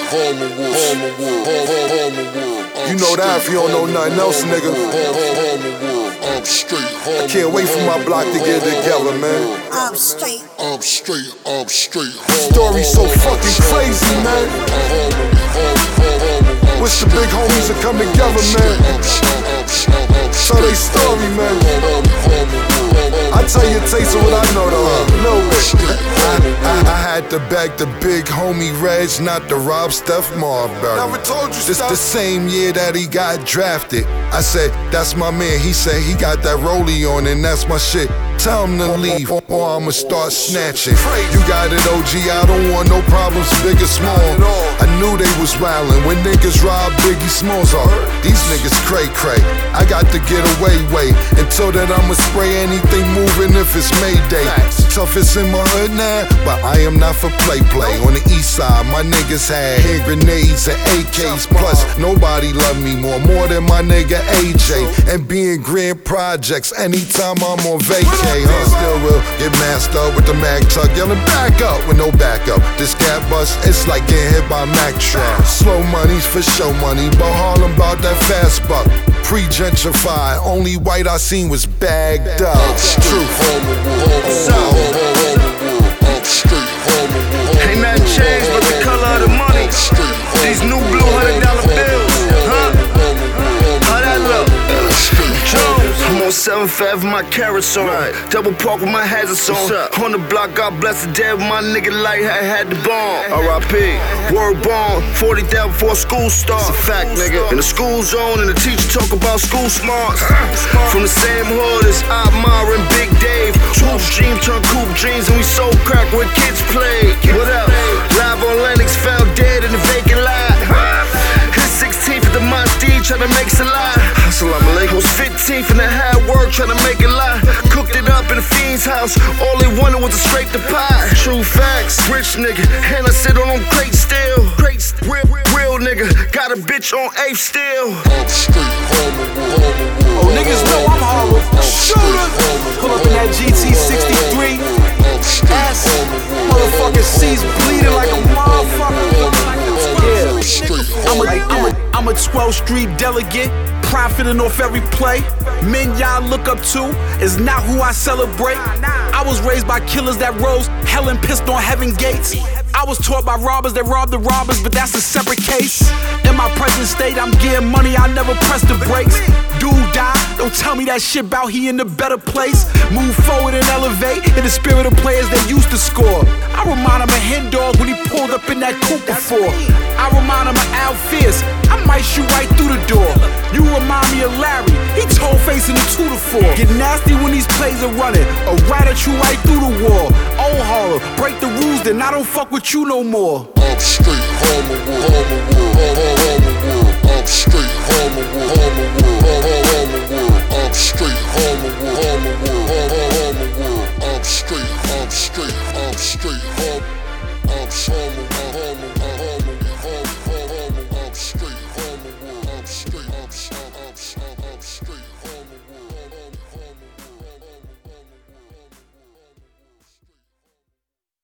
You know that if you don't know nothing else, nigga. I can't wait for my block to get together, man. I'm straight. Story's so fucking crazy, man. Wish the big homies would come together, man. Tell they story, man. I tell you a taste of what I know, though. A little bit. I had to beg the big homie Reg not to rob Steph Marbury. Never told you, this the same year that he got drafted. I said, that's my man. He said he got that rollie on and that's my shit. Tell him to leave or I'ma start snatching. You got it, OG, I don't want no problems, big or small. I knew they was wildin' when niggas robbed Biggie Smalls off. These niggas cray-cray. I got to get away, until then I'ma spray anything moving if it's Mayday. Toughest in my hood now, but I am not for play. On the east side, my niggas had hand grenades and AKs. Plus, nobody loved me more than my nigga AJ. And being Grand Projects anytime I'm on vacay. Still will get masked up with the Mac truck, yelling back up with no backup. This cat bust, it's like getting hit by Mac truck. Slow money's for show money, but Harlem bout that fast buck. Pre-gentrified, only white I seen was bagged up. Truth. Ain't nothing changed but the color of the money. These new blue $100 bills, huh? How that look? Jones. I'm on 7th Ave, my carrots on. Double park with my hazards on. On the block, God bless the dead. My nigga like I had the bomb. R.I.P. Word bomb. 40,000 before school starts. It's a fact, nigga. In the school zone, and the teacher talk about school smarts. From the same hood as Otmar and Big Dave. Hoop dreams turn coupe dreams, and we sold crack where kids play. What up? Live on Lennox, found dead in the vacant lot. His 16th at the Monty, tryna make a lot. Assalamu alaikum. Was 15th in the hard work, tryna make a lot. Cooked it up in a fiend's house. All they wanted was to scrape the pot. True facts, rich nigga, and I sit on them crates still. Real nigga, got a bitch on 8th still. Oh, niggas know I'm Harlem. Shooter. Pull up in that GT63. Ass. Motherfucking C's bleeding like a motherfucker. Yeah. I'm a 12th Street delegate, profiting off every play. Men y'all look up to is not who I celebrate. I was raised by killers that rose hell and pissed on heaven gates. I was taught by robbers that robbed the robbers, but that's a separate case. In my present state, I'm getting money, I never press the brakes. Dude die, don't tell me that shit bout he in a better place. Move forward and elevate in the spirit of players that used to score. I remind him of Hen Dog when he pulled up in that coupe before. I remind him of Al Fierce, I might shoot right through the door. You remind me of Larry, he told facing the 2 to 4. Get nasty when these plays are running, or rat at you right through the wall. Old Harlem, break the rules, then I don't fuck with you no more. I'm straight Harlem, I'm straight Harlem,